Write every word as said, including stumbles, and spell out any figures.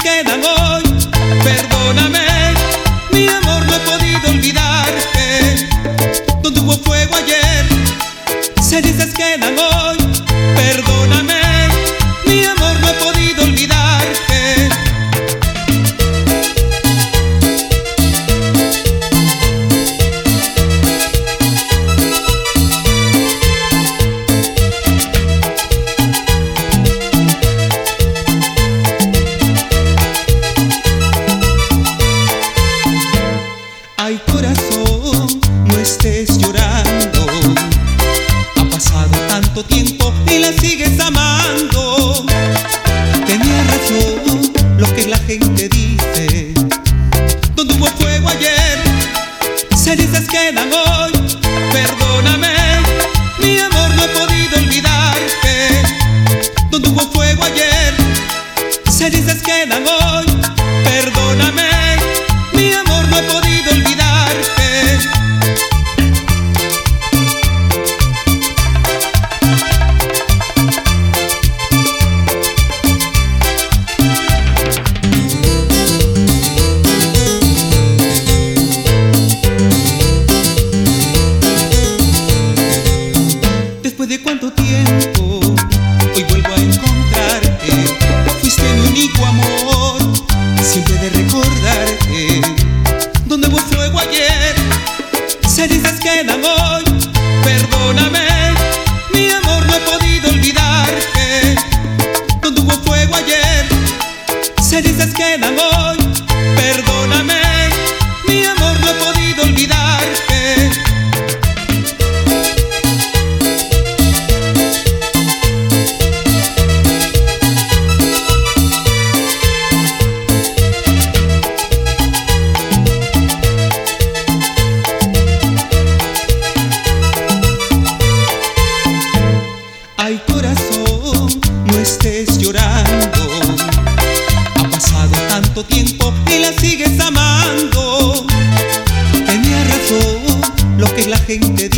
quedan hoy. Perdóname, mi amor, no he podido olvidarte. Donde hubo fuego ayer, cenizas quedan hoy. Perdóname, mi amor, no he podido olvidarte. Ay, corazón, no estés llorando. Ha pasado tanto tiempo y la sigues amando. Tenía razón lo que la gente dice. Donde hubo fuego ayer, cenizas quedan hoy. Perdóname, mi amor, no he podido olvidarte. Donde hubo fuego ayer, cenizas quedan hoy. Perdóname, mi amor, no he podido olvidarte. Después de cuánto tiempo, hoy vuelvo a encontrarte. Fuiste mi único amor, siempre de recordarte. Donde hubo fuego ayer, cenizas quedan hoy. Perdóname, mi amor, no he podido olvidarte. Donde hubo fuego ayer, cenizas quedan hoy. Perdóname, mi amor, no he podido olvidarte. Ay, corazón, no estés llorando. Ha pasado tanto tiempo y la sigues amando. Tenía razón lo que la gente